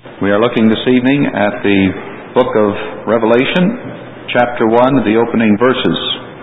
We are looking this evening at the book of Revelation, chapter 1, the opening verses.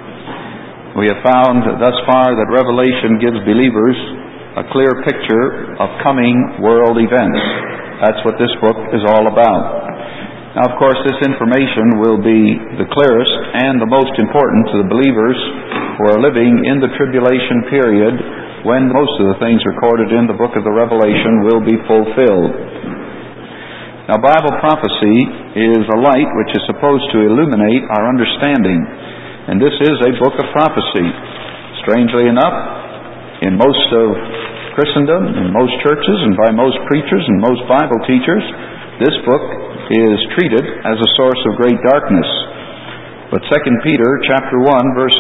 We have found thus far that Revelation gives believers a clear picture of coming world events. That's what this book is all about. Now, of course, this information will be the clearest and the most important to the believers who are living in the tribulation period, when most of the things recorded in the book of the Revelation will be fulfilled. Now, Bible prophecy is a light which is supposed to illuminate our understanding, and this is a book of prophecy. Strangely enough, in most of Christendom, in most churches, and by most preachers and most Bible teachers, this book is treated as a source of great darkness. But 2 Peter chapter 1, verse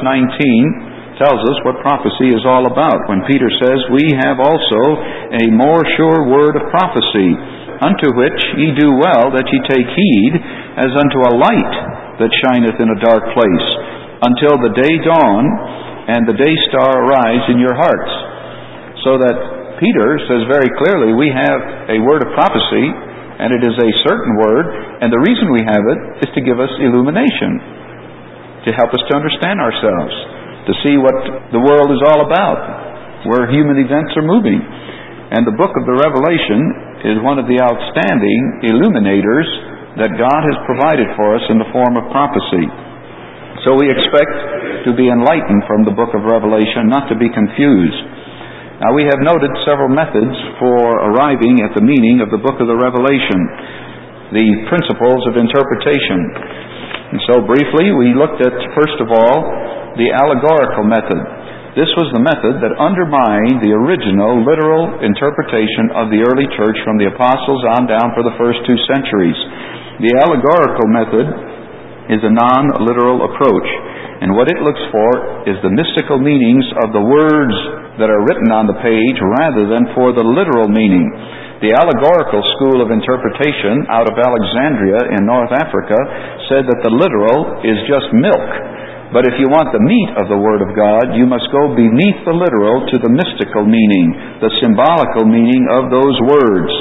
19 tells us what prophecy is all about, when Peter says, "We have also a more sure word of prophecy, unto which ye do well that ye take heed, as unto a light that shineth in a dark place, until the day dawn and the day star arise in your hearts." So that Peter says very clearly, we have a word of prophecy, and it is a certain word, and the reason we have it is to give us illumination, to help us to understand ourselves, to see what the world is all about, where human events are moving. And the book of the Revelation is one of the outstanding illuminators that God has provided for us in the form of prophecy. So we expect to be enlightened from the book of Revelation, not to be confused. Now, we have noted several methods for arriving at the meaning of the book of the Revelation, the principles of interpretation. And so briefly, we looked at, first of all, the allegorical method. This was the method that undermined the original literal interpretation of the early church from the apostles on down for the first 2 centuries. The allegorical method is a non-literal approach, and what it looks for is the mystical meanings of the words that are written on the page rather than for the literal meaning. The allegorical school of interpretation out of Alexandria in North Africa said that the literal is just milk. But if you want the meat of the Word of God, you must go beneath the literal to the mystical meaning, the symbolical meaning of those words.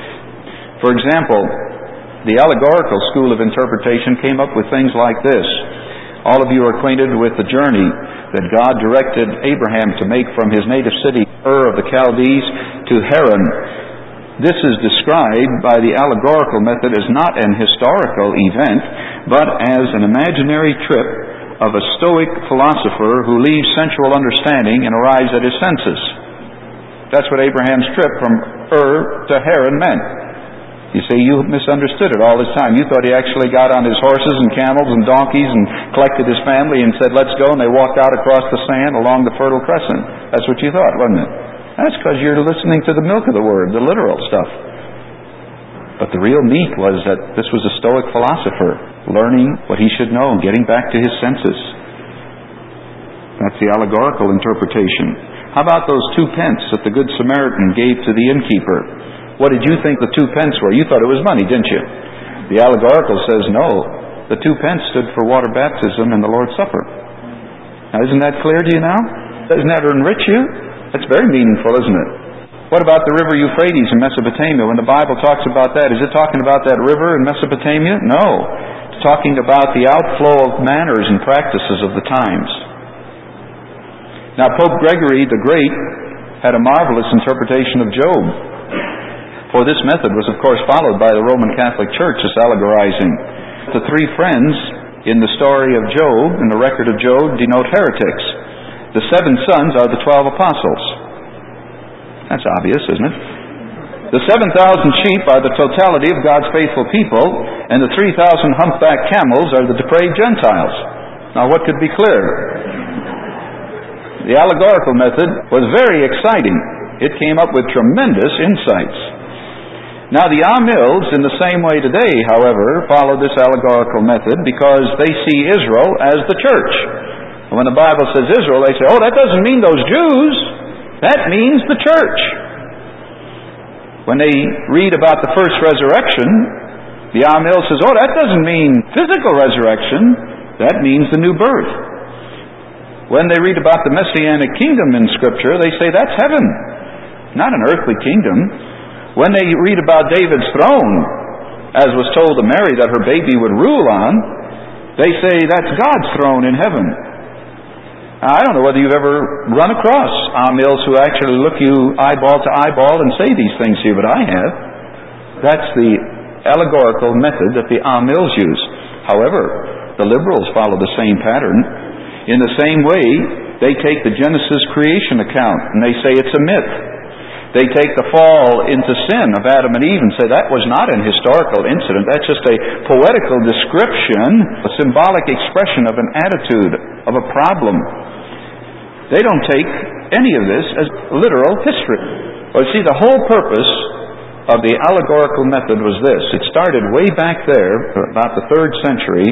For example, the allegorical school of interpretation came up with things like this. All of you are acquainted with the journey that God directed Abraham to make from his native city, Ur of the Chaldees, to Haran. This is described by the allegorical method as not an historical event, but as an imaginary trip of a Stoic philosopher who leaves sensual understanding and arrives at his senses. That's what Abraham's trip from Ur to Haran meant. You see, you misunderstood it all this time. You thought he actually got on his horses and camels and donkeys and collected his family and said, "Let's go," and they walked out across the sand along the Fertile Crescent. That's what you thought, wasn't it? That's because you're listening to the milk of the Word, the literal stuff. But the real meat was that this was a Stoic philosopher learning what he should know and getting back to his senses. That's the allegorical interpretation. How about those 2 pence that the Good Samaritan gave to the innkeeper? What did you think the 2 pence were? You thought it was money, didn't you? The allegorical says no. The 2 pence stood for water baptism and the Lord's Supper. Now, isn't that clear to you now? Doesn't that enrich you? That's very meaningful, isn't it? What about the river Euphrates in Mesopotamia? When the Bible talks about that, is it talking about that river in Mesopotamia? No. It's talking about the outflow of manners and practices of the times. Now, Pope Gregory the Great had a marvelous interpretation of Job. For this method was, of course, followed by the Roman Catholic Church as allegorizing. The 3 friends in the story of Job, in the record of Job, denote heretics. The 7 sons are the 12 apostles. That's obvious, isn't it? The 7,000 sheep are the totality of God's faithful people, and the 3,000 humpbacked camels are the depraved Gentiles. Now, what could be clearer? The allegorical method was very exciting. It came up with tremendous insights. Now, the Amils, in the same way today, however, follow this allegorical method because they see Israel as the church. And when the Bible says Israel, they say, "Oh, that doesn't mean those Jews. That means the church." When they read about the first resurrection, the Amil says, "Oh, that doesn't mean physical resurrection. That means the new birth." When they read about the Messianic kingdom in Scripture, they say that's heaven, not an earthly kingdom. When they read about David's throne, as was told to Mary that her baby would rule on, they say that's God's throne in heaven. I don't know whether you've ever run across Amils who actually look you eyeball to eyeball and say these things to you, but I have. That's the allegorical method that the Amils use. However, the liberals follow the same pattern. In the same way, they take the Genesis creation account and they say it's a myth. They take the fall into sin of Adam and Eve and say that was not an historical incident. That's just a poetical description, a symbolic expression of an attitude, of a problem. They don't take any of this as literal history. Well, see, the whole purpose of the allegorical method was this. It started way back there, about the 3rd century,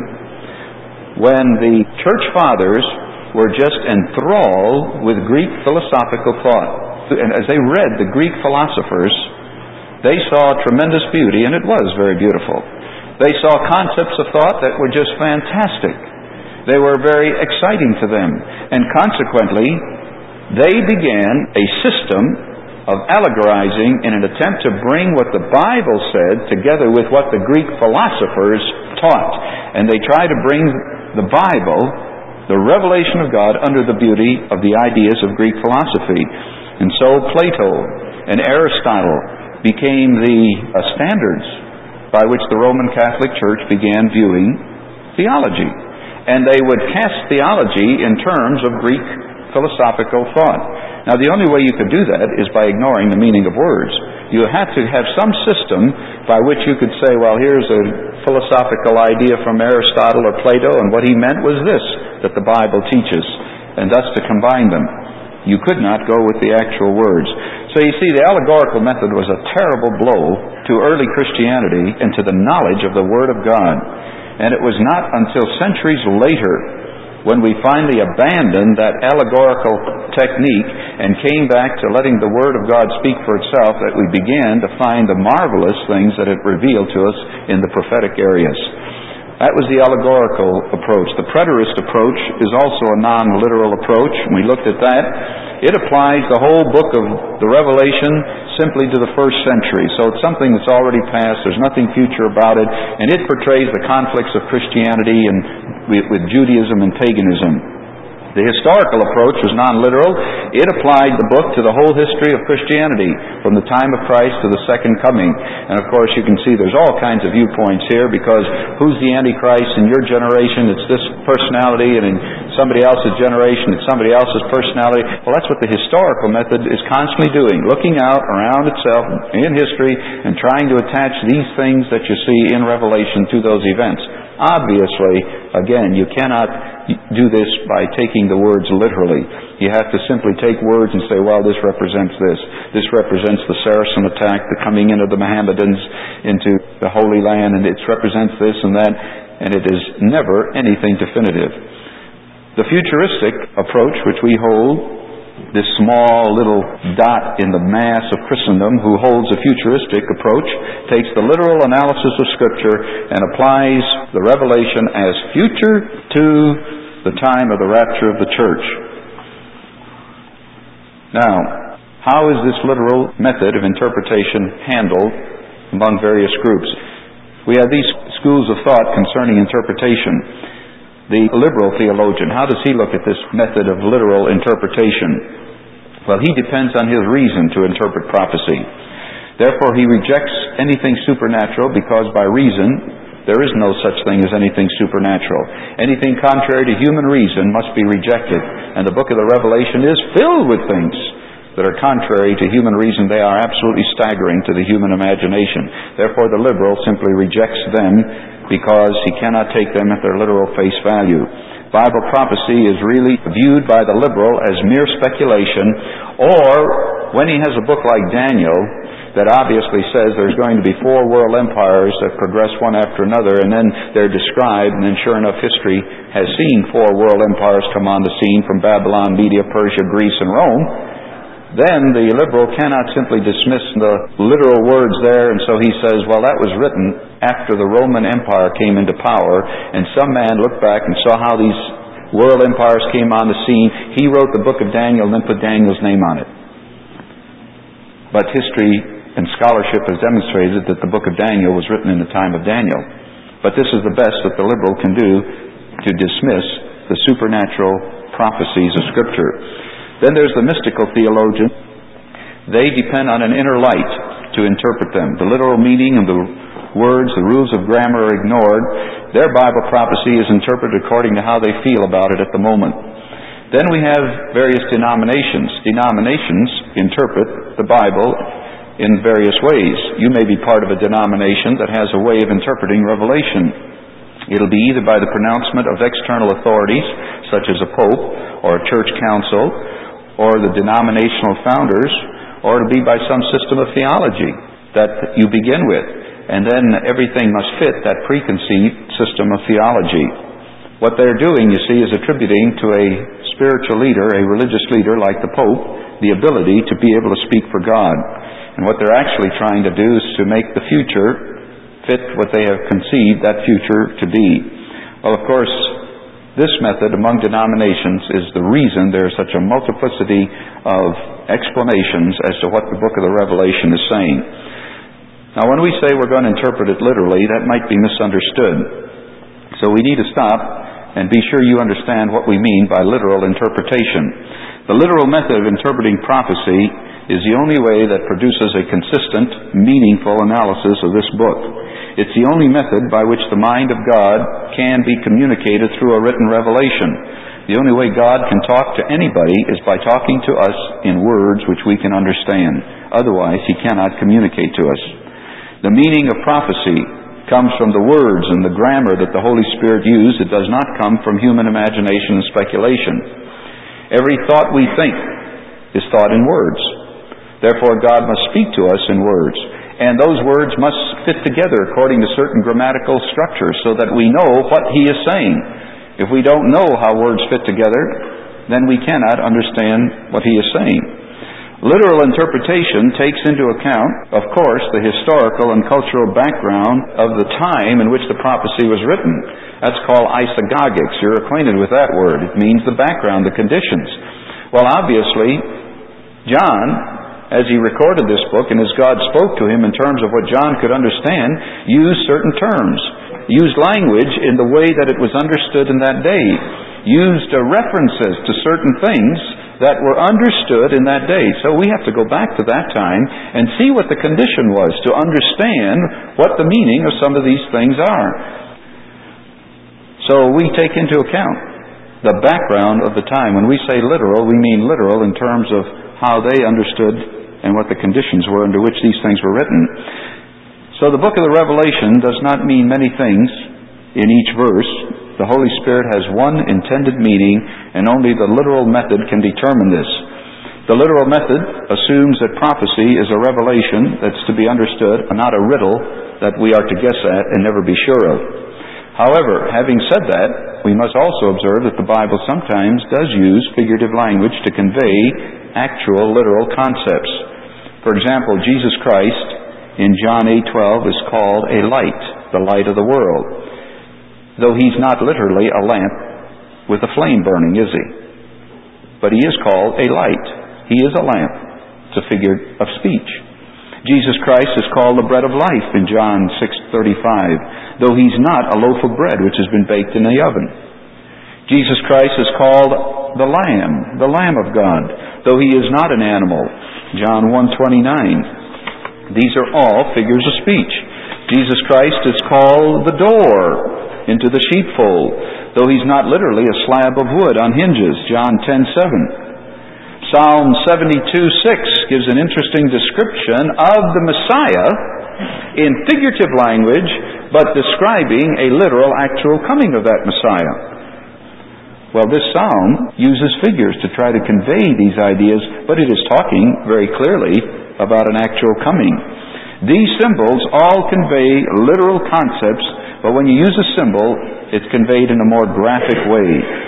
when the church fathers were just enthralled with Greek philosophical thought. And as they read the Greek philosophers, they saw tremendous beauty, and it was very beautiful. They saw concepts of thought that were just fantastic. They were very exciting to them. And consequently, they began a system of allegorizing in an attempt to bring what the Bible said together with what the Greek philosophers taught. And they tried to bring the Bible, the revelation of God, under the beauty of the ideas of Greek philosophy. And so Plato and Aristotle became the standards by which the Roman Catholic Church began viewing theology. And they would cast theology in terms of Greek philosophical thought. Now, the only way you could do that is by ignoring the meaning of words. You have to have some system by which you could say, well, here's a philosophical idea from Aristotle or Plato, and what he meant was this, that the Bible teaches, and thus to combine them. You could not go with the actual words. So you see, the allegorical method was a terrible blow to early Christianity and to the knowledge of the Word of God. And it was not until centuries later, when we finally abandoned that allegorical technique and came back to letting the Word of God speak for itself, that we began to find the marvelous things that it revealed to us in the prophetic areas. That was the allegorical approach. The preterist approach is also a non-literal approach. We looked at that. It applies the whole book of the Revelation simply to the 1st century. So it's something that's already passed. There's nothing future about it. And it portrays the conflicts of Christianity and with Judaism and paganism. The historical approach was non-literal. It applied the book to the whole history of Christianity, from the time of Christ to the second coming. And of course you can see there's all kinds of viewpoints here, because who's the Antichrist in your generation? It's this personality, and in somebody else's generation it's somebody else's personality. Well, that's what the historical method is constantly doing, looking out around itself in history and trying to attach these things that you see in Revelation to those events. Obviously, again, you cannot do this by taking the words literally. You have to simply take words and say, well, this represents this. This represents the Saracen attack, the coming in of the Mohammedans into the Holy Land, and it represents this and that, and it is never anything definitive. The futuristic approach, which we hold, this small little dot in the mass of Christendom who holds a futuristic approach, takes the literal analysis of Scripture and applies the revelation as future to the time of the rapture of the church. Now, how is this literal method of interpretation handled among various groups? We have these schools of thought concerning interpretation. The liberal theologian, how does he look at this method of literal interpretation? Well, he depends on his reason to interpret prophecy. Therefore, he rejects anything supernatural, because by reason there is no such thing as anything supernatural. Anything contrary to human reason must be rejected. And the book of the Revelation is filled with things that are contrary to human reason. They are absolutely staggering to the human imagination. Therefore, the liberal simply rejects them, because he cannot take them at their literal face value. Bible prophecy is really viewed by the liberal as mere speculation, or when he has a book like Daniel that obviously says there's going to be 4 world empires that progress one after another, and then they're described, and then sure enough history has seen 4 world empires come on the scene from Babylon, Media, Persia, Greece, and Rome. Then the liberal cannot simply dismiss the literal words there, and so he says, well, that was written after the Roman Empire came into power, and some man looked back and saw how these world empires came on the scene. He wrote the book of Daniel and then put Daniel's name on it. But history and scholarship has demonstrated that the book of Daniel was written in the time of Daniel. But this is the best that the liberal can do to dismiss the supernatural prophecies of Scripture. Then there's the mystical theologian. They depend on an inner light to interpret them. The literal meaning of the words, the rules of grammar are ignored. Their Bible prophecy is interpreted according to how they feel about it at the moment. Then we have various denominations. Denominations interpret the Bible in various ways. You may be part of a denomination that has a way of interpreting Revelation. It'll be either by the pronouncement of external authorities, such as a pope or a church council, or the denominational founders, or it'll be by some system of theology that you begin with. And then everything must fit that preconceived system of theology. What they're doing, you see, is attributing to a spiritual leader, a religious leader like the Pope, the ability to be able to speak for God. And what they're actually trying to do is to make the future fit what they have conceived that future to be. Well, of course, this method among denominations is the reason there is such a multiplicity of explanations as to what the book of the Revelation is saying. Now, when we say we're going to interpret it literally, that might be misunderstood. So we need to stop and be sure you understand what we mean by literal interpretation. The literal method of interpreting prophecy is the only way that produces a consistent, meaningful analysis of this book. It's the only method by which the mind of God can be communicated through a written revelation. The only way God can talk to anybody is by talking to us in words which we can understand. Otherwise, He cannot communicate to us. The meaning of prophecy comes from the words and the grammar that the Holy Spirit used. It does not come from human imagination and speculation. Every thought we think is thought in words. Therefore, God must speak to us in words. And those words must fit together according to certain grammatical structures so that we know what He is saying. If we don't know how words fit together, then we cannot understand what He is saying. Literal interpretation takes into account, of course, the historical and cultural background of the time in which the prophecy was written. That's called isagogics. You're acquainted with that word. It means the background, the conditions. Well, obviously, John, as he recorded this book and as God spoke to him in terms of what John could understand, used certain terms, used language in the way that it was understood in that day, used references to certain things that were understood in that day. So we have to go back to that time and see what the condition was to understand what the meaning of some of these things are. So we take into account the background of the time. When we say literal, we mean literal in terms of how they understood and what the conditions were under which these things were written. So the book of the Revelation does not mean many things in each verse. The Holy Spirit has one intended meaning, and only the literal method can determine this. The literal method assumes that prophecy is a revelation that's to be understood, and not a riddle that we are to guess at and never be sure of. However, having said that, we must also observe that the Bible sometimes does use figurative language to convey actual literal concepts. For example, Jesus Christ in John 8:12 is called a light, the light of the world. Though He's not literally a lamp with a flame burning, is He? But He is called a light. He is a lamp. It's a figure of speech. Jesus Christ is called the bread of life in John 6:35, though He's not a loaf of bread which has been baked in the oven. Jesus Christ is called the Lamb of God, though He is not an animal. John 1:29. These are all figures of speech. Jesus Christ is called the door into the sheepfold, though He's not literally a slab of wood on hinges. John 10:7. Psalm 72:6 gives an interesting description of the Messiah in figurative language, but describing a literal, actual coming of that Messiah. Well, this psalm uses figures to try to convey these ideas, but it is talking very clearly about an actual coming. These symbols all convey literal concepts, but when you use a symbol, it's conveyed in a more graphic way.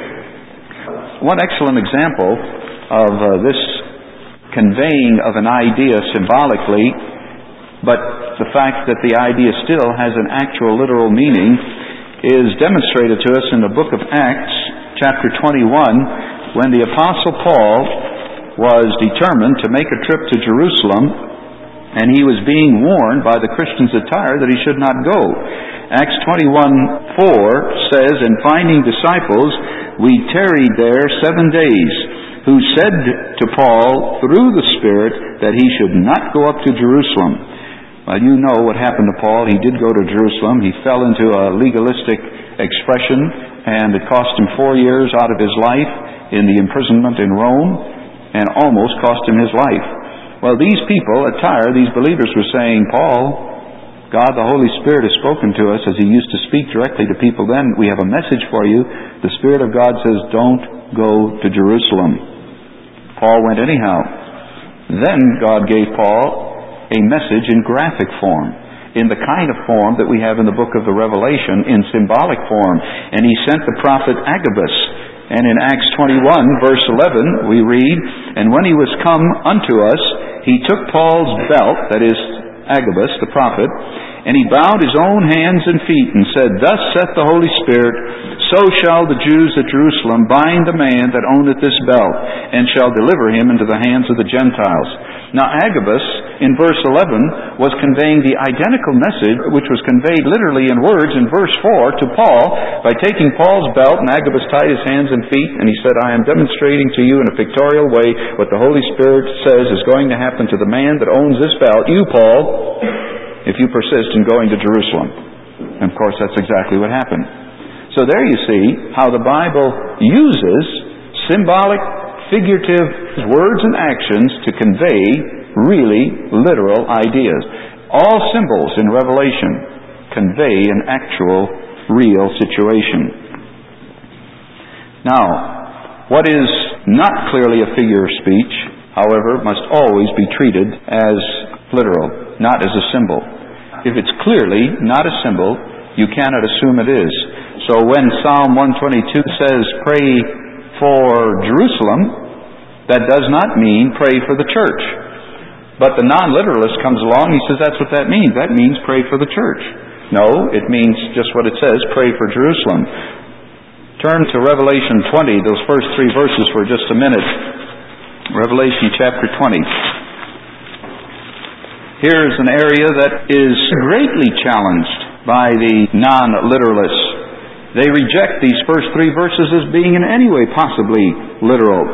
One excellent example of this conveying of an idea symbolically, but the fact that the idea still has an actual literal meaning, is demonstrated to us in the book of Acts, chapter 21, when the Apostle Paul was determined to make a trip to Jerusalem and he was being warned by the Christians at Tyre that he should not go. Acts 21:4 says, "And finding disciples, we tarried there 7 days, who said to Paul through the Spirit that he should not go up to Jerusalem." Well, you know what happened to Paul. He did go to Jerusalem. He fell into a legalistic expression, and it cost him 4 years out of his life in the imprisonment in Rome, and almost cost him his life. Well, these people at Tyre, these believers, were saying, "Paul, God, the Holy Spirit, has spoken to us as He used to speak directly to people then. We have a message for you. The Spirit of God says, don't go to Jerusalem." Paul went anyhow. Then God gave Paul a message in graphic form, in the kind of form that we have in the book of the Revelation, in symbolic form. And he sent the prophet Agabus. And in Acts 21, verse 11, we read, "And when he was come unto us, he took Paul's belt," that is, Agabus, the prophet, "and he bound his own hands and feet, and said, Thus saith the Holy Spirit, So shall the Jews at Jerusalem bind the man that owneth this belt, and shall deliver him into the hands of the Gentiles." Now Agabus, in verse 11, was conveying the identical message which was conveyed literally in words in verse 4 to Paul by taking Paul's belt, and Agabus tied his hands and feet, and he said, "I am demonstrating to you in a pictorial way what the Holy Spirit says is going to happen to the man that owns this belt, you, Paul, if you persist in going to Jerusalem." And of course that's exactly what happened. So there you see how the Bible uses symbolic, figurative words and actions to convey really literal ideas. All symbols in Revelation convey an actual, real situation. Now, what is not clearly a figure of speech, however, must always be treated as literal, not as a symbol. If it's clearly not a symbol, you cannot assume it is. So when Psalm 122 says, "Pray for Jerusalem," that does not mean pray for the church. But the non-literalist comes along, he says that's what that means. That means pray for the church. No, it means just what it says, pray for Jerusalem. Turn to Revelation 20, those first 3 verses for just a minute. Revelation chapter 20. Here's an area that is greatly challenged by the non-literalists. They reject these first 3 verses as being in any way possibly literal.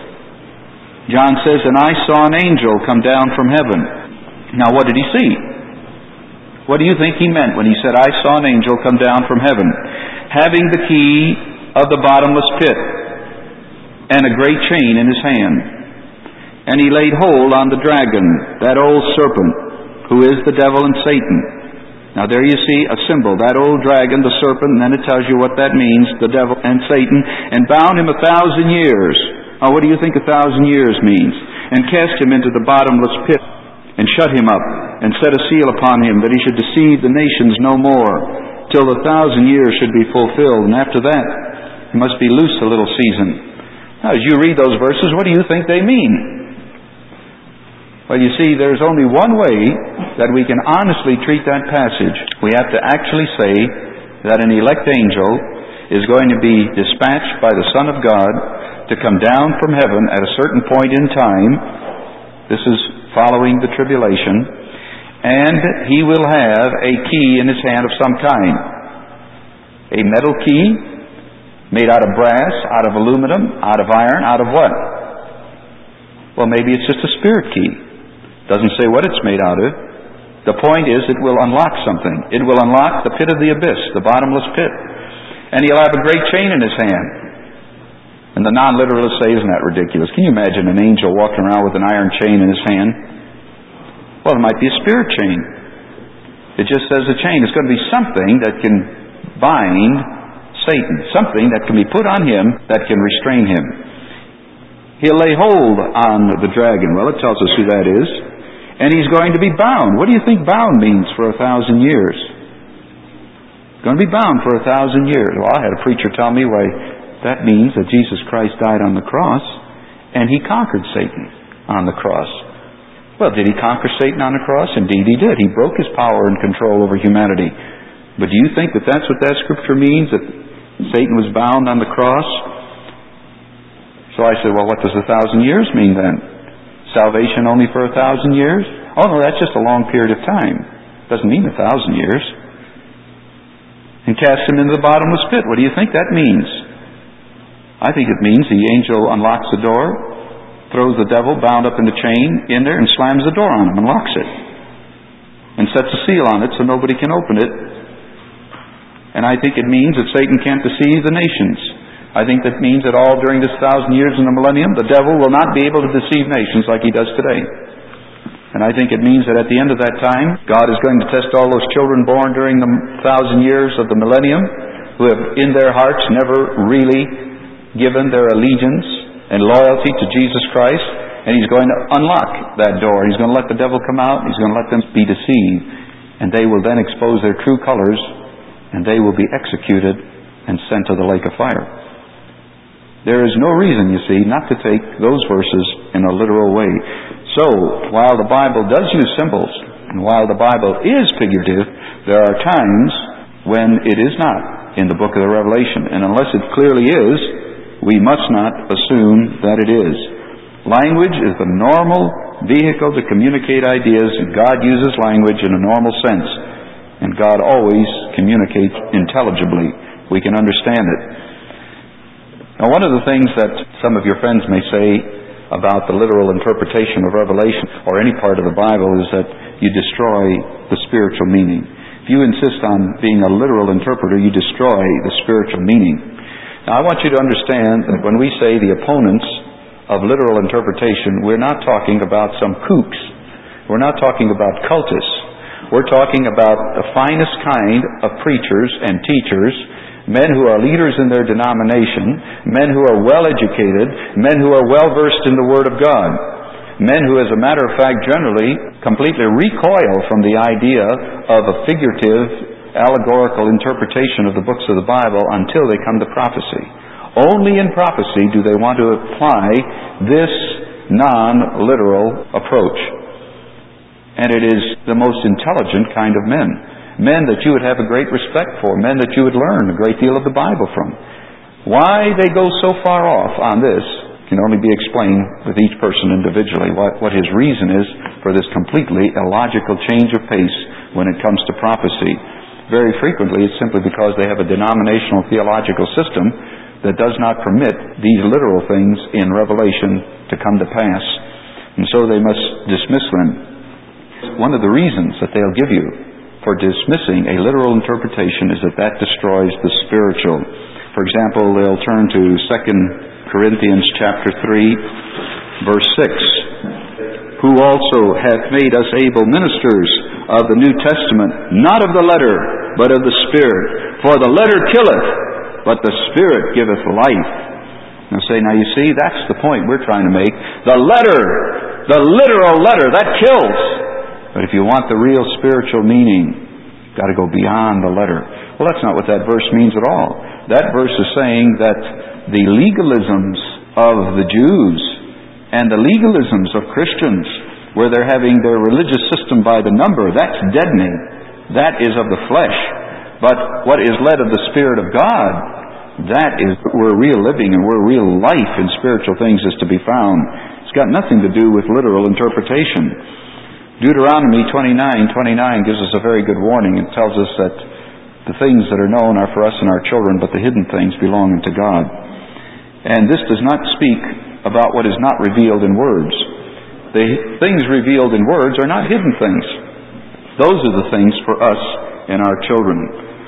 John says, "And I saw an angel come down from heaven." Now what did he see? What do you think he meant when he said, "I saw an angel come down from heaven, having the key of the bottomless pit, and a great chain in his hand? And he laid hold on the dragon, that old serpent, who is the devil and Satan." Now there you see a symbol, that old dragon, the serpent, and then it tells you what that means, the devil and Satan, "and bound him 1,000 years. Now what do you think 1,000 years means? "And cast him into the bottomless pit, and shut him up, and set a seal upon him, that he should deceive the nations no more, till the 1,000 years should be fulfilled. And after that, he must be loosed a little season." Now as you read those verses, what do you think they mean? Well, you see, there's only one way that we can honestly treat that passage. We have to actually say that an elect angel is going to be dispatched by the Son of God to come down from heaven at a certain point in time. This is following the tribulation. And he will have a key in his hand of some kind. A metal key made out of brass, out of aluminum, out of iron, out of what? Well, maybe it's just a spirit key. Doesn't say what it's made out of. The point is, it will unlock something. It will unlock the pit of the abyss, the bottomless pit. And he'll have a great chain in his hand. And the non-literalists say, "Isn't that ridiculous? Can you imagine an angel walking around with an iron chain in his hand?" Well, it might be a spirit chain. It just says a chain. It's going to be something that can bind Satan. Something that can be put on him that can restrain him. He'll lay hold on the dragon. Well, it tells us who that is. And he's going to be bound. What do you think bound means for 1,000 years? Going to be bound for 1,000 years. Well, I had a preacher tell me, why, that means that Jesus Christ died on the cross and he conquered Satan on the cross. Well, did he conquer Satan on the cross? Indeed he did. He broke his power and control over humanity. But do you think that that's what that scripture means, that Satan was bound on the cross? So I said, well, what does 1,000 years mean then? Salvation only for 1,000 years? Oh no, that's just a long period of time. Doesn't mean 1,000 years. And cast him into the bottomless pit. What do you think that means? I think it means the angel unlocks the door, throws the devil bound up in the chain in there, and slams the door on him and locks it. And sets a seal on it so nobody can open it. And I think it means that Satan can't deceive the nations. I think that means that all during this 1,000 years in the millennium, the devil will not be able to deceive nations like he does today. And I think it means that at the end of that time, God is going to test all those children born during the 1,000 years of the millennium, who have in their hearts never really given their allegiance and loyalty to Jesus Christ. And He's going to unlock that door. He's going to let the devil come out. He's going to let them be deceived. And they will then expose their true colors, and they will be executed and sent to the lake of fire. There is no reason, you see, not to take those verses in a literal way. So, while the Bible does use symbols, and while the Bible is figurative, there are times when it is not in the book of the Revelation. And unless it clearly is, we must not assume that it is. Language is the normal vehicle to communicate ideas, and God uses language in a normal sense. And God always communicates intelligibly. We can understand it. Now, one of the things that some of your friends may say about the literal interpretation of Revelation or any part of the Bible is that you destroy the spiritual meaning. If you insist on being a literal interpreter, you destroy the spiritual meaning. Now, I want you to understand that when we say the opponents of literal interpretation, we're not talking about some kooks. We're not talking about cultists. We're talking about the finest kind of preachers and teachers, men who are leaders in their denomination, men who are well-educated, men who are well-versed in the Word of God, men who, as a matter of fact, generally completely recoil from the idea of a figurative, allegorical interpretation of the books of the Bible until they come to prophecy. Only in prophecy do they want to apply this non-literal approach. And it is the most intelligent kind of men. Men that you would have a great respect for. Men that you would learn a great deal of the Bible from. Why they go so far off on this can only be explained with each person individually. What his reason is for this completely illogical change of pace when it comes to prophecy. Very frequently it's simply because they have a denominational theological system that does not permit these literal things in Revelation to come to pass. And so they must dismiss them. One of the reasons that they'll give you for dismissing a literal interpretation is that destroys the spiritual. For example, they'll turn to 2 Corinthians chapter 3, verse 6. Who also hath made us able ministers of the New Testament, not of the letter, but of the Spirit. For the letter killeth, but the Spirit giveth life. Now you see, that's the point we're trying to make. The letter, the literal letter, that kills. But if you want the real spiritual meaning, you've got to go beyond the letter. Well, that's not what that verse means at all. That verse is saying that the legalisms of the Jews and the legalisms of Christians, where they're having their religious system by the number, that's deadening. That is of the flesh. But what is led of the Spirit of God, that is where real living and where real life in spiritual things is to be found. It's got nothing to do with literal interpretation. Deuteronomy 29:29 gives us a very good warning. It tells us that the things that are known are for us and our children, but the hidden things belong unto God. And this does not speak about what is not revealed in words. The things revealed in words are not hidden things. Those are the things for us and our children.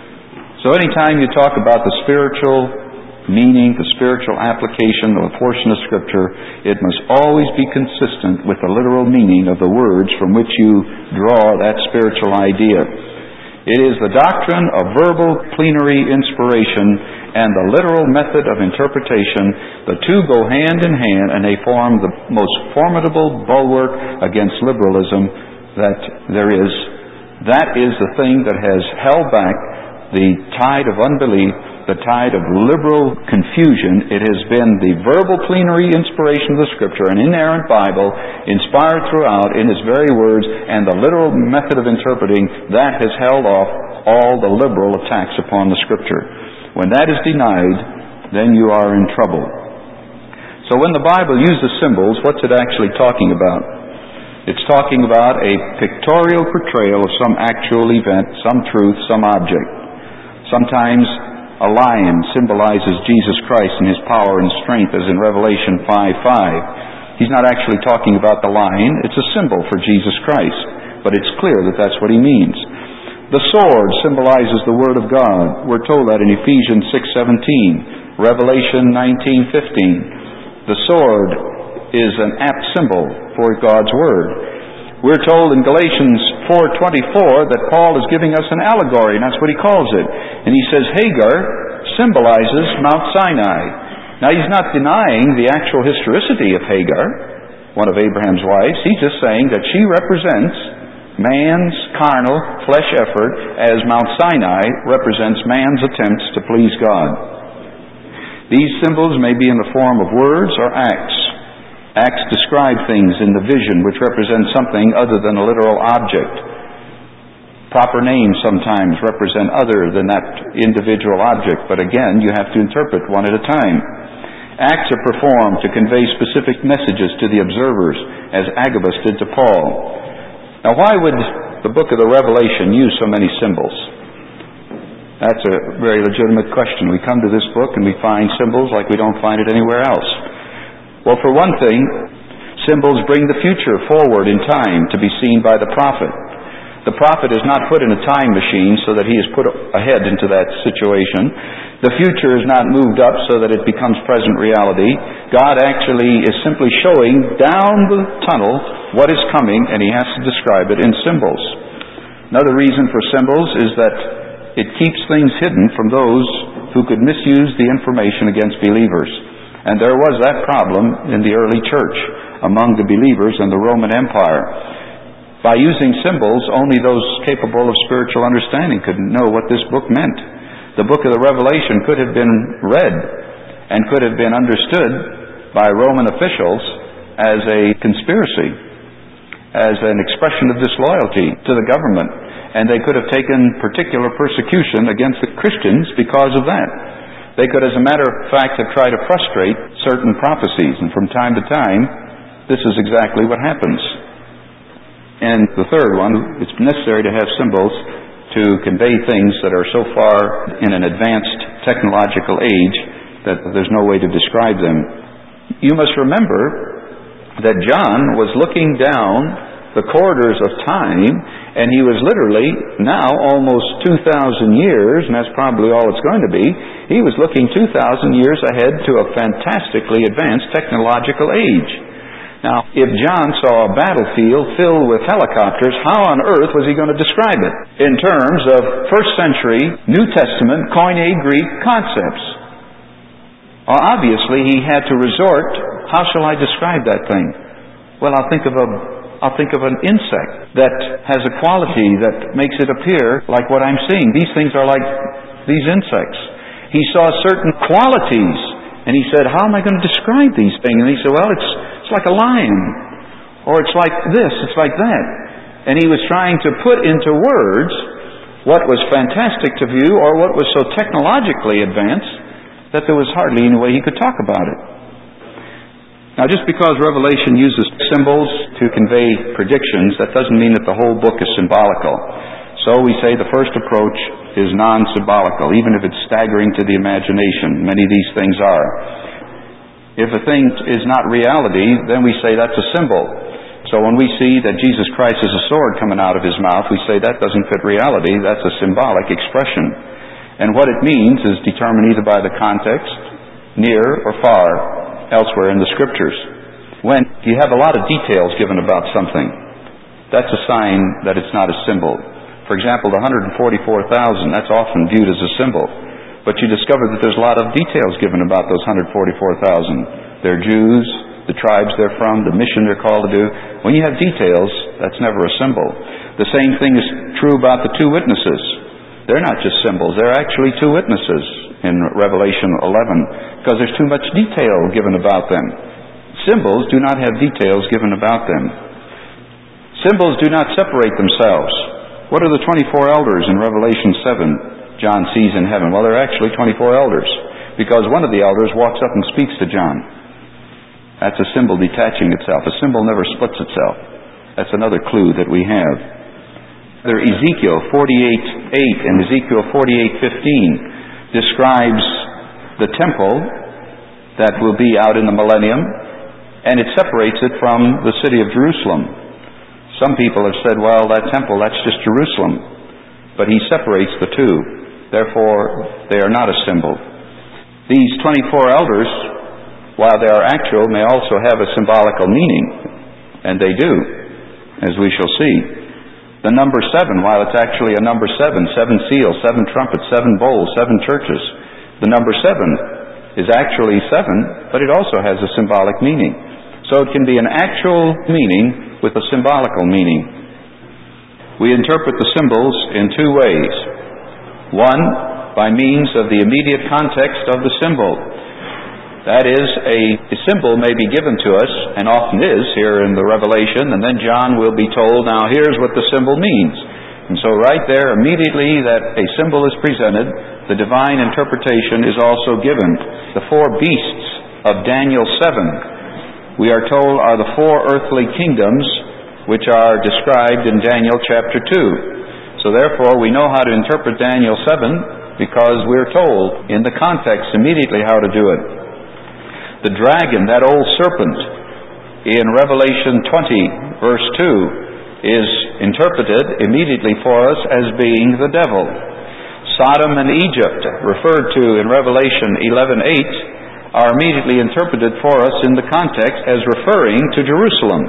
So anytime you talk about the spiritual meaning, the spiritual application of a portion of Scripture, it must always be consistent with the literal meaning of the words from which you draw that spiritual idea. It is the doctrine of verbal plenary inspiration and the literal method of interpretation. The two go hand in hand, and they form the most formidable bulwark against liberalism that there is. That is the thing that has held back the tide of unbelief, the tide of liberal confusion. It has been the verbal plenary inspiration of the Scripture, an inerrant Bible, inspired throughout in its very words, and the literal method of interpreting, that has held off all the liberal attacks upon the Scripture. When that is denied, then you are in trouble. So when the Bible uses symbols, what's it actually talking about? It's talking about a pictorial portrayal of some actual event, some truth, some object. Sometimes a lion symbolizes Jesus Christ and His power and strength, as in Revelation 5:5. He's not actually talking about the lion. It's a symbol for Jesus Christ, but it's clear that that's what He means. The sword symbolizes the Word of God. We're told that in Ephesians 6:17, Revelation 19:15. The sword is an apt symbol for God's Word. We're told in Galatians 4:24 that Paul is giving us an allegory, and that's what he calls it. And he says Hagar symbolizes Mount Sinai. Now, he's not denying the actual historicity of Hagar, one of Abraham's wives. He's just saying that she represents man's carnal, flesh effort, as Mount Sinai represents man's attempts to please God. These symbols may be in the form of words or acts. Acts describe things in the vision which represent something other than a literal object. Proper names sometimes represent other than that individual object, but again, you have to interpret one at a time. Acts are performed to convey specific messages to the observers, as Agabus did to Paul. Now, why would the book of the Revelation use so many symbols? That's a very legitimate question. We come to this book and we find symbols like we don't find it anywhere else. Well, for one thing, symbols bring the future forward in time to be seen by the prophet. The prophet is not put in a time machine so that he is put ahead into that situation. The future is not moved up so that it becomes present reality. God actually is simply showing down the tunnel what is coming, and He has to describe it in symbols. Another reason for symbols is that it keeps things hidden from those who could misuse the information against believers. And there was that problem in the early church among the believers in the Roman Empire. By using symbols, only those capable of spiritual understanding could know what this book meant. The book of the Revelation could have been read and could have been understood by Roman officials as a conspiracy, as an expression of disloyalty to the government. And they could have taken particular persecution against the Christians because of that. They could, as a matter of fact, have tried to frustrate certain prophecies, and from time to time, this is exactly what happens. And the third one, it's necessary to have symbols to convey things that are so far in an advanced technological age that there's no way to describe them. You must remember that John was looking down the corridors of time, and he was literally now almost 2,000 years, and that's probably all it's going to be. He was looking 2,000 years ahead to a fantastically advanced technological age. Now, if John saw a battlefield filled with helicopters, how on earth was he going to describe it in terms of first century New Testament Koine Greek concepts? Well, obviously, he had to resort, how shall I describe that thing? Well, I'll think of an insect that has a quality that makes it appear like what I'm seeing. These things are like these insects. He saw certain qualities, and he said, how am I going to describe these things? And he said, well, it's like a lion, or it's like this, it's like that. And he was trying to put into words what was fantastic to view, or what was so technologically advanced that there was hardly any way he could talk about it. Now, just because Revelation uses symbols to convey predictions, that doesn't mean that the whole book is symbolical. So we say the first approach is non-symbolical, even if it's staggering to the imagination. Many of these things are. If a thing is not reality, then we say that's a symbol. So when we see that Jesus Christ is a sword coming out of His mouth, we say that doesn't fit reality, that's a symbolic expression. And what it means is determined either by the context, near or far, elsewhere in the Scriptures. When you have a lot of details given about something, that's a sign that it's not a symbol. For example, the 144,000, that's often viewed as a symbol. But you discover that there's a lot of details given about those 144,000. They're Jews, the tribes they're from, the mission they're called to do. When you have details, that's never a symbol. The same thing is true about the two witnesses. They're not just symbols, they're actually two witnesses in Revelation 11, because there's too much detail given about them. Symbols do not have details given about them. Symbols do not separate themselves. What are the 24 elders in Revelation 7 John sees in heaven? Well, they're actually 24 elders, because one of the elders walks up and speaks to John. That's a symbol detaching itself. A symbol never splits itself. That's another clue that we have. Ezekiel 48:8 and Ezekiel 48:15 describes the temple that will be out in the millennium, and it separates it from the city of Jerusalem. Some people have said, well, that temple, that's just Jerusalem. But he separates the two. Therefore, they are not a symbol. These 24 elders, while they are actual, may also have a symbolical meaning. And they do, as we shall see. The number 7, while it's actually a number 7, 7 seals, 7 trumpets, 7 bowls, 7 churches, the number 7 is actually 7, but it also has a symbolic meaning. So it can be an actual meaning with a symbolical meaning. We interpret the symbols in two ways. One, by means of the immediate context of the symbol. That is, a symbol may be given to us, and often is here in the Revelation, and then John will be told, now here's what the symbol means. And so right there, immediately that a symbol is presented, the divine interpretation is also given. The 4 beasts of Daniel 7, we are told, are the 4 earthly kingdoms which are described in Daniel chapter 2. So therefore, we know how to interpret Daniel 7 because we're told in the context immediately how to do it. The dragon, that old serpent, in Revelation 20, verse 2, is interpreted immediately for us as being the devil. Sodom and Egypt, referred to in Revelation 11:8, are immediately interpreted for us in the context as referring to Jerusalem.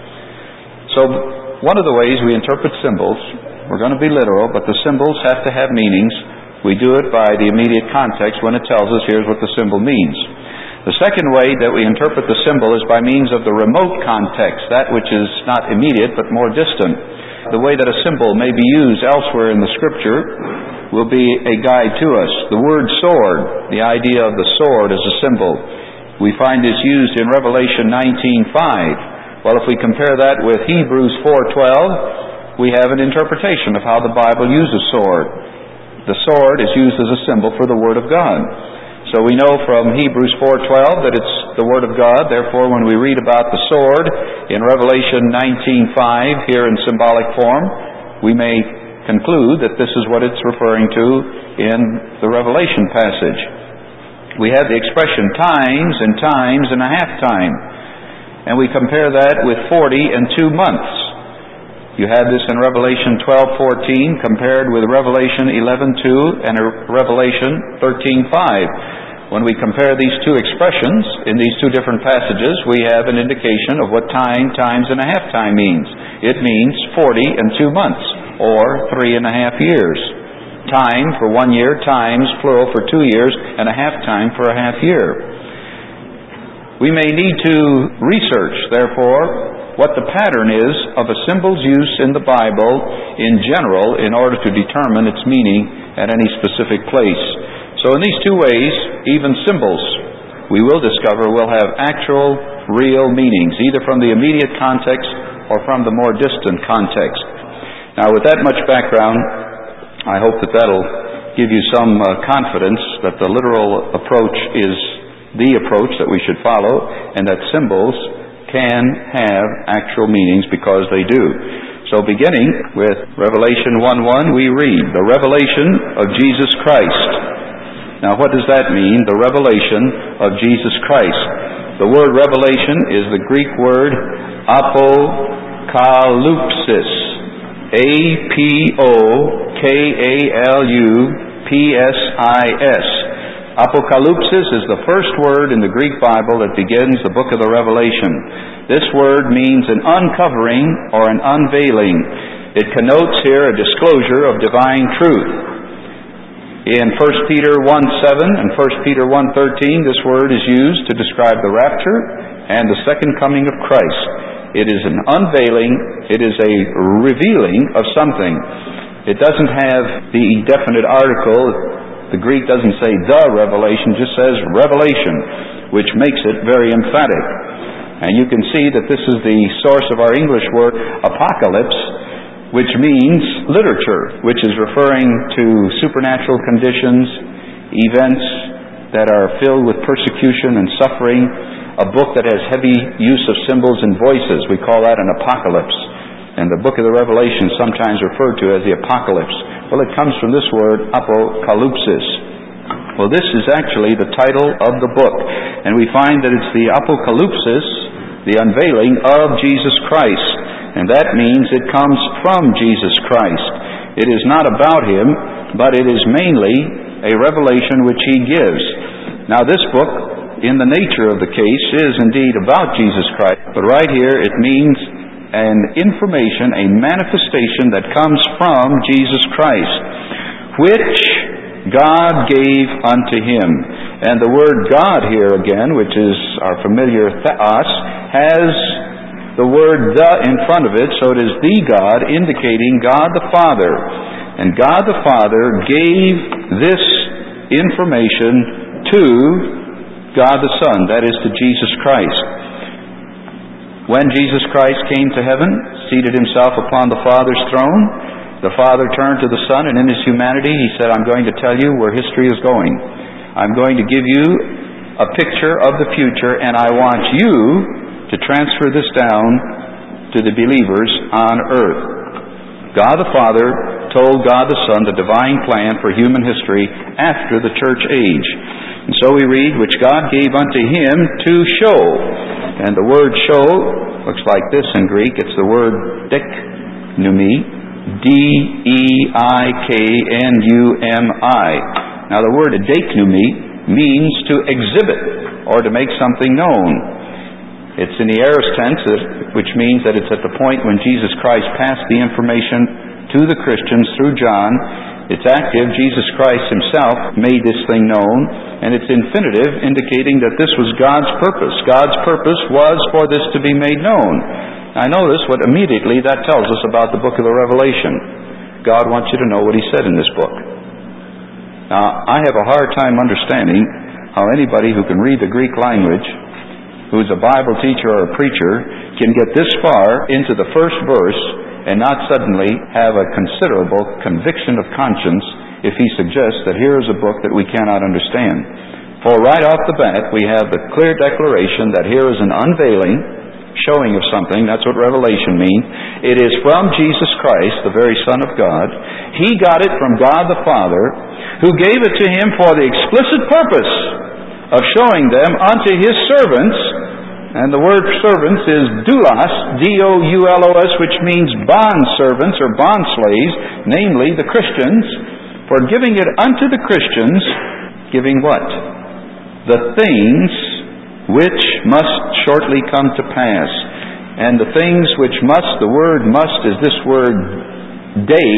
So one of the ways we interpret symbols, we're going to be literal, but the symbols have to have meanings. We do it by the immediate context when it tells us here's what the symbol means. The second way that we interpret the symbol is by means of the remote context, that which is not immediate but more distant. The way that a symbol may be used elsewhere in the Scripture will be a guide to us. The word sword, the idea of the sword as a symbol, we find this used in Revelation 19:5. Well, if we compare that with Hebrews 4:12, we have an interpretation of how the Bible uses sword. The sword is used as a symbol for the Word of God. So we know from Hebrews 4:12 that it's the Word of God. Therefore, when we read about the sword in Revelation 19:5 here in symbolic form, we may conclude that this is what it's referring to in the Revelation passage. We have the expression times and a half time. And we compare that with 40 and 2 months. You have this in Revelation 12:14 compared with Revelation 11:2 and Revelation 13:5. When we compare these two expressions in these two different passages, we have an indication of what times and a half time means. It means 40 and 2 months, or 3.5 years. Time for 1 year, times, plural, for 2 years, and a half time for a half year. We may need to research, therefore, what the pattern is of a symbol's use in the Bible in general in order to determine its meaning at any specific place. So in these two ways, even symbols, we will discover, will have actual, real meanings, either from the immediate context or from the more distant context. Now, with that much background, I hope that that'll give you some confidence that the literal approach is the approach that we should follow, and that symbols can have actual meanings because they do. So beginning with Revelation 1:1, we read, the revelation of Jesus Christ. Now what does that mean, the revelation of Jesus Christ? The word revelation is the Greek word apokalypsis. Apokalupsis. Apocalypsis is the first word in the Greek Bible that begins the book of the Revelation. This word means an uncovering or an unveiling. It connotes here a disclosure of divine truth. In 1 Peter 1:7 and 1 Peter 1:13, this word is used to describe the rapture and the second coming of Christ. It is an unveiling, it is a revealing of something. It doesn't have the definite article. The Greek doesn't say the revelation, just says revelation, which makes it very emphatic. And you can see that this is the source of our English word apocalypse, which means literature, which is referring to supernatural conditions, events that are filled with persecution and suffering, a book that has heavy use of symbols and voices. We call that an apocalypse. And the book of the Revelation is sometimes referred to as the Apocalypse. Well, it comes from this word, apokalypsis. Well, this is actually the title of the book. And we find that it's the apokalypsis, the unveiling of Jesus Christ. And that means it comes from Jesus Christ. It is not about Him, but it is mainly a revelation which He gives. Now, this book, in the nature of the case, is indeed about Jesus Christ. But right here, it means an information, a manifestation that comes from Jesus Christ, which God gave unto Him. And the word God here again, which is our familiar theos, has the word the in front of it, so it is the God, indicating God the Father. And God the Father gave this information to God the Son, that is to Jesus Christ. When Jesus Christ came to heaven, seated Himself upon the Father's throne, the Father turned to the Son, and in His humanity He said, I'm going to tell you where history is going. I'm going to give you a picture of the future, and I want you to transfer this down to the believers on earth. God the Father told God the Son the divine plan for human history after the church age. And so we read, which God gave unto Him to show. And the word show looks like this in Greek. It's the word deiknumi, D-E-I-K-N-U-M-I. Now the word deiknumi means to exhibit or to make something known. It's in the aorist tense, which means that it's at the point when Jesus Christ passed the information to the Christians through John. It's active. Jesus Christ Himself made this thing known. And it's infinitive, indicating that this was God's purpose. God's purpose was for this to be made known. I notice what immediately that tells us about the book of the Revelation. God wants you to know what He said in this book. Now, I have a hard time understanding how anybody who can read the Greek language, who's a Bible teacher or a preacher, can get this far into the first verse and not suddenly have a considerable conviction of conscience if he suggests that here is a book that we cannot understand. For right off the bat, we have the clear declaration that here is an unveiling, showing of something. That's what revelation means. It is from Jesus Christ, the very Son of God. He got it from God the Father, who gave it to Him for the explicit purpose of showing them unto His servants. And the word servants is doulos, D-O-U-L-O-S, which means bond servants or bond slaves, namely the Christians, for giving it unto the Christians, giving what? The things which must shortly come to pass. And the things which must, the word must is this word dei,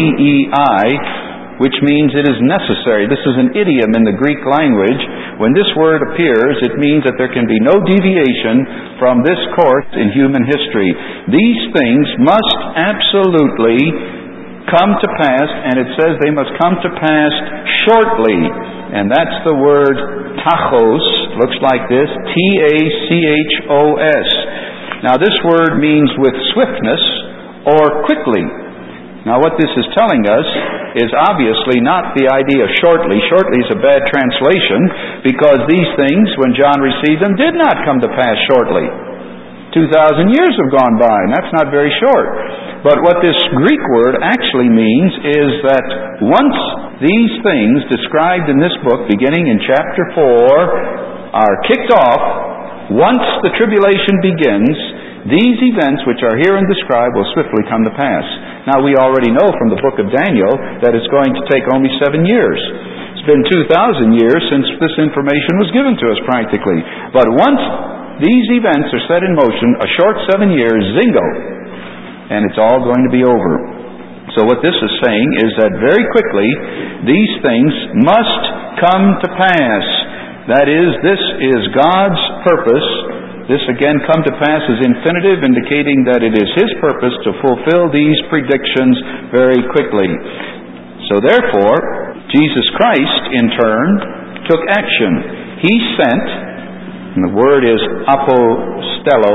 D-E-I, which means it is necessary. This is an idiom in the Greek language. When this word appears, it means that there can be no deviation from this course in human history. These things must absolutely come to pass, and it says they must come to pass shortly. And that's the word tachos, looks like this, T-A-C-H-O-S. Now this word means with swiftness or quickly. Now what this is telling us is obviously not the idea of shortly. Shortly is a bad translation, because these things, when John received them, did not come to pass shortly. 2,000 years have gone by, and that's not very short. But what this Greek word actually means is that once these things described in this book, beginning in chapter 4, are kicked off, once the tribulation begins, these events which are here and described will swiftly come to pass. Now we already know from the book of Daniel that it's going to take only 7 years. It's been 2,000 years since this information was given to us practically. But once these events are set in motion, a short 7 years, zingo, and it's all going to be over. So what this is saying is that very quickly these things must come to pass. That is, this is God's purpose. This again, come to pass, is infinitive, indicating that it is His purpose to fulfill these predictions very quickly. So therefore, Jesus Christ, in turn, took action. He sent, and the word is apostello,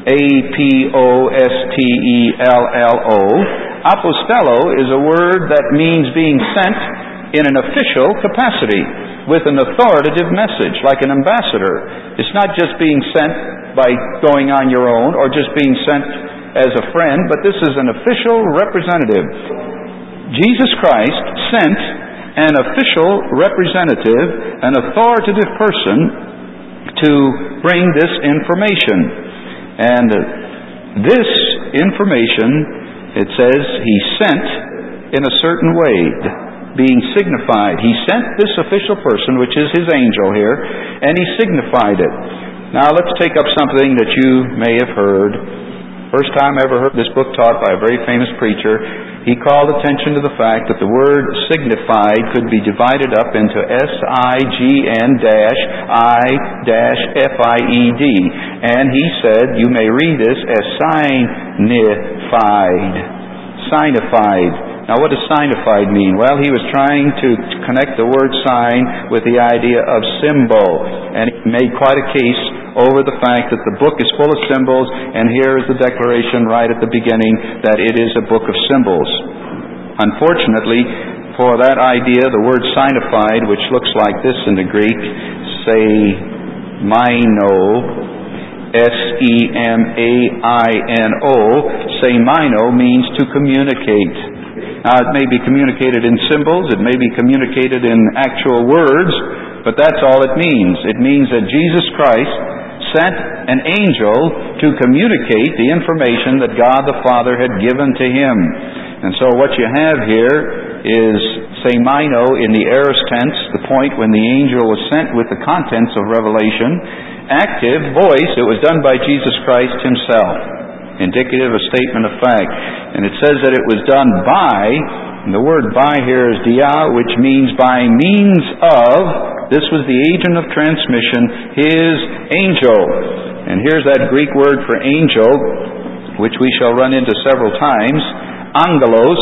A-P-O-S-T-E-L-L-O. Apostello is a word that means being sent in an official capacity, with an authoritative message, like an ambassador. It's not just being sent by going on your own, or just being sent as a friend, but this is an official representative. Jesus Christ sent an official representative, an authoritative person, to bring this information. And this information, it says, He sent in a certain way, being signified. He sent this official person, which is His angel here, and He signified it. Now let's take up something that you may have heard. First time I ever heard this book taught by a very famous preacher. He called attention to the fact that the word signified could be divided up into S-I-G-N-I-F-I-E-D. And he said, you may read this as signified. Signified. Now what does signified mean? Well, he was trying to connect the word sign with the idea of symbol. And he made quite a case over the fact that the book is full of symbols, and here is the declaration right at the beginning that it is a book of symbols. Unfortunately, for that idea, the word signified, which looks like this in the Greek, seimino, S-E-M-A-I-N-O, seimino means to communicate. Now, it may be communicated in symbols, it may be communicated in actual words, but that's all it means. It means that Jesus Christ sent an angel to communicate the information that God the Father had given to Him. And so what you have here is seimino in the aorist tense, the point when the angel was sent with the contents of Revelation. Active, voice, it was done by Jesus Christ Himself. Indicative, a statement of fact. And it says that it was done by, and the word by here is dia, which means by means of. This was the agent of transmission, His angel. And here's that Greek word for angel, which we shall run into several times. Angelos,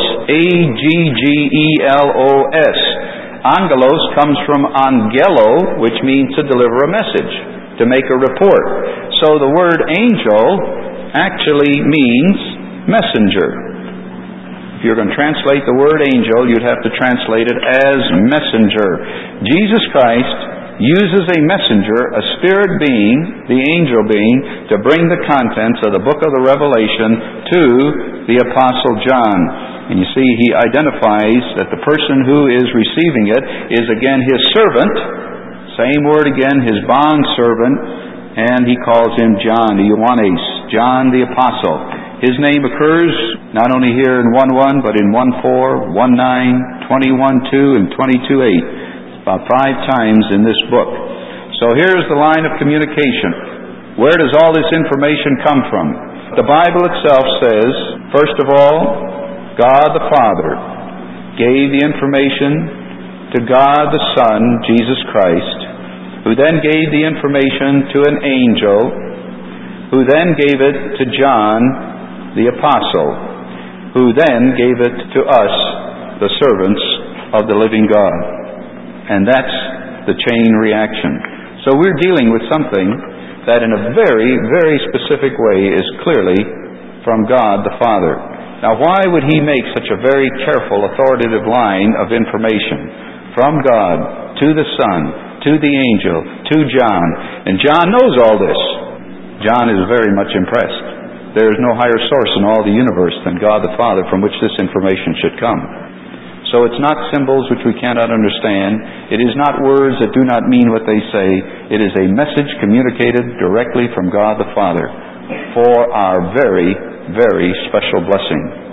A-G-G-E-L-O-S. Angelos comes from angelo, which means to deliver a message, to make a report. So the word angel actually means messenger. If you're going to translate the word angel, you'd have to translate it as messenger. Jesus Christ uses a messenger, a spirit being, the angel being, to bring the contents of the book of the Revelation to the Apostle John. And you see, he identifies that the person who is receiving it is again his servant, same word again, his bond servant, and he calls him John, Ioannes, John the Apostle. His name occurs not only here in 1:1, but in 1:4, 1:9, 21:2, and 22:8. About 5 times in this book. So here's the line of communication. Where does all this information come from? The Bible itself says, first of all, God the Father gave the information to God the Son, Jesus Christ, who then gave the information to an angel, who then gave it to John the Apostle, who then gave it to us, the servants of the living God. And that's the chain reaction. So we're dealing with something that in a very, very specific way is clearly from God the Father. Now why would He make such a very careful, authoritative line of information from God to the Son, to the angel, to John? And John knows all this. John is very much impressed. There is no higher source in all the universe than God the Father from which this information should come. So it's not symbols which we cannot understand. It is not words that do not mean what they say. It is a message communicated directly from God the Father for our very, very special blessing.